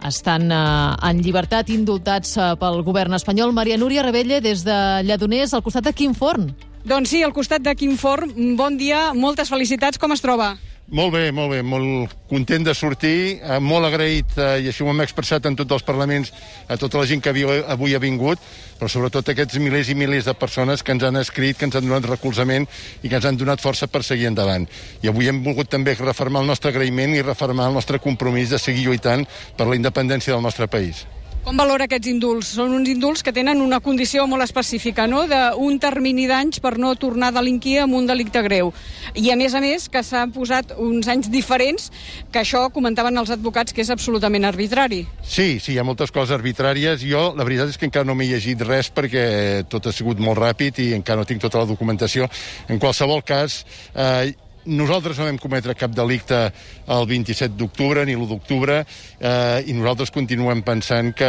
estan en llibertat, indultats pel govern espanyol. Maria Núria Rebelle, des de Lledoners, al costat de Quim Forn. Doncs sí, al costat de Quim Forn. Bon dia, moltes felicitats. Com es troba? Molt bé, molt content de sortir, molt agraït, i així ho hem expressat en tots els parlaments, a tota la gent que avui ha vingut, però sobretot a aquests milers i milers de persones que ens han escrit, que ens han donat recolzament i que ens han donat força per seguir endavant. I avui hem volgut també refermar el nostre agraïment i refermar el nostre compromís de seguir lluitant per la independència del nostre país. Com valora aquests indults? Són uns indults que tenen una condició molt específica, no?, d'un termini d'anys per no tornar a delinquir amb un delicte greu. I a més, que s'han posat uns anys diferents, que això comentaven els advocats que és absolutament arbitrari. Sí, hi ha moltes coses arbitràries. Jo, la veritat és que encara no m'he llegit res perquè tot ha sigut molt ràpid i encara no tinc tota la documentació. En qualsevol cas, nosaltres no vam cometre cap delicte el 27 d'octubre ni l'1 d'octubre i nosaltres continuem pensant que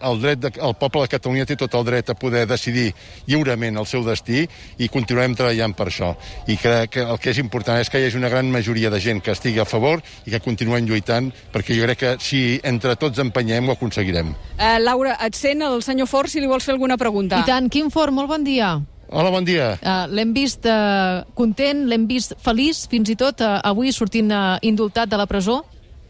el poble de Catalunya té tot el dret a poder decidir lliurement el seu destí i continuem treballant per això. I crec que el que és important és que hi hagi una gran majoria de gent que estigui a favor i que continuem lluitant, perquè jo crec que si entre tots empenyem ho aconseguirem. Laura, et sent el senyor Forn, si li vols fer alguna pregunta. I tant, Quim Forn, molt bon dia. Hola, bon dia. L'hem vist content, l'hem vist feliç, fins i tot avui sortint indultat de la presó.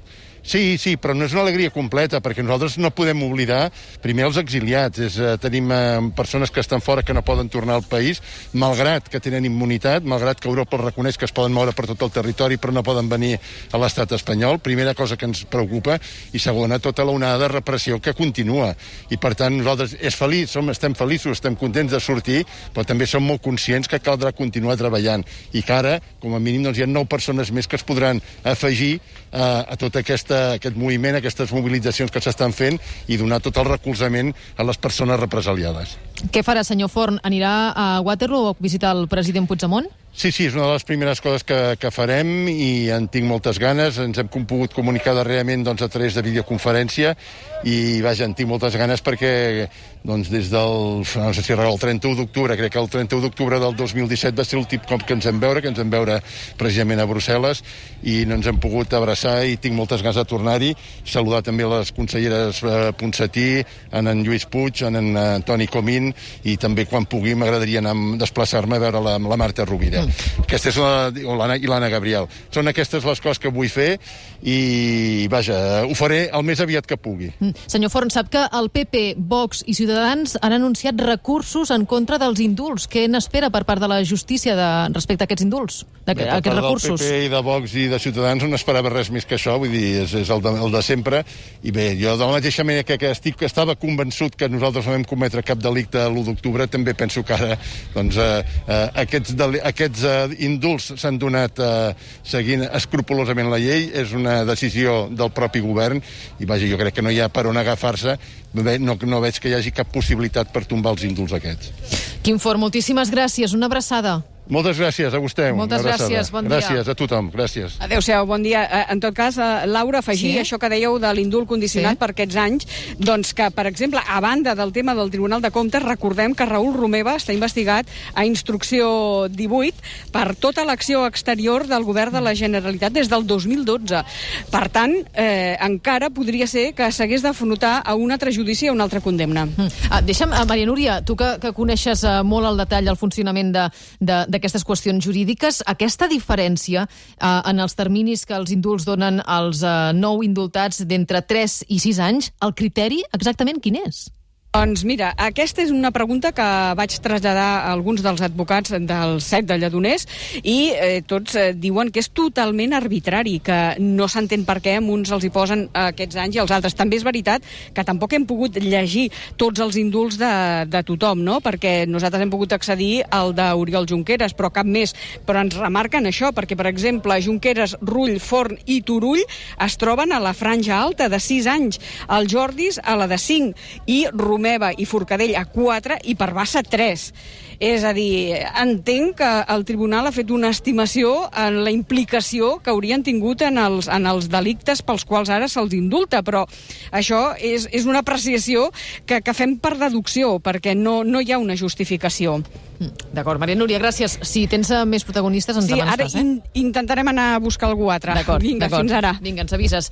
Sí, però no és una alegria completa, perquè nosaltres no podem oblidar, primer, els exiliats. Tenim persones que estan fora que no poden tornar al país, malgrat que tenen immunitat, malgrat que Europa els reconeix que es poden moure per tot el territori, però no poden venir a l'estat espanyol. Primera cosa que ens preocupa. I segona, tota l'onada de repressió que continua. I, per tant, nosaltres estem feliços, estem contents de sortir, però també som molt conscients que caldrà continuar treballant. I que ara, com a mínim, hi ha 9 persones més que es podran afegir a tot aquest moviment, aquestes mobilitzacions que s'estan fent i donar tot el recolzament a les persones represaliades. Què farà, senyor Forn? Anirà a Waterloo a visitar el president Puigdemont? Sí, és una de les primeres coses que farem i en tinc moltes ganes. Ens hem pogut comunicar darrerament a través de videoconferència i, en tinc moltes ganes perquè des del, no sé si era el 31 d'octubre, crec que el 31 d'octubre del 2017 va ser l'últim cop que ens vam veure precisament a Brussel·les i no ens hem pogut abraçar i tinc moltes ganes de tornar-hi. Saludar també les conselleres Ponsatí, en Lluís Puig, en Toni Comín i també quan pugui m'agradaria desplaçar-me a veure la Marta Rovira. Aquesta és l'Anna Gabriel. Són aquestes les coses que vull fer i, ho faré el més aviat que pugui. Senyor Forn, sap que el PP, Vox i Ciutadans han anunciat recursos en contra dels indults. Què n'espera per part de la justícia respecte a aquests indults, aquests recursos? Del PP i de Vox i de Ciutadans no esperava res més que això, vull dir, és el de sempre. I bé, jo de la mateixa manera que estava convençut que nosaltres no vam cometre cap delicte l'1 d'octubre, també penso que ara aquests indults s'han donat seguint escrupolosament la llei, és una decisió del propi govern i jo crec que no hi ha per on agafar-se, no veig que hi hagi cap possibilitat per tombar els indults aquests. Quim Forn, moltíssimes gràcies, una abraçada. Moltes gràcies a vostè. Moltes gràcies, bon dia. Gràcies a tothom, gràcies. Adéu-siau, bon dia. En tot cas, Laura, afegir això que dèieu de l'indult condicionat per aquests anys, doncs que, per exemple, a banda del tema del Tribunal de Comptes, recordem que Raül Romeva està investigat a instrucció 18 per tota l'acció exterior del govern de la Generalitat des del 2012. Per tant, encara podria ser que s'hagués d'afrontar a un altre judici, a una altra condemna. Deixa'm, Maria Núria, tu que coneixes molt al detall el funcionament d'aquestes qüestions jurídiques, aquesta diferència en els terminis que els indults donen als 9 indultats d'entre 3 i 6 anys, el criteri exactament quin és? Doncs mira, aquesta és una pregunta que vaig traslladar a alguns dels advocats del CEC de Lledoners i tots diuen que és totalment arbitrari, que no s'entén per què a uns els hi posen aquests anys i als altres. També és veritat que tampoc hem pogut llegir tots els indults de tothom, no? Perquè nosaltres hem pogut accedir al d'Oriol Junqueras, però cap més. Però ens remarquen això, perquè, per exemple, Junqueras, Rull, Forn i Turull es troben a la franja alta de 6 anys, el Jordis a la de 5 i Romeva i Forcadell a 4 i per Bassa 3. És a dir, entenc que el tribunal ha fet una estimació en la implicació que haurien tingut en els delictes pels quals ara se'ls indulta, però això és una apreciació que fem per deducció, perquè no hi ha una justificació. D'acord, Maria Núria, gràcies. Si tens més protagonistes, ens demanes pas, intentarem anar a buscar algú altre. D'acord. Vinga, fins ara. Vinga, ens avises.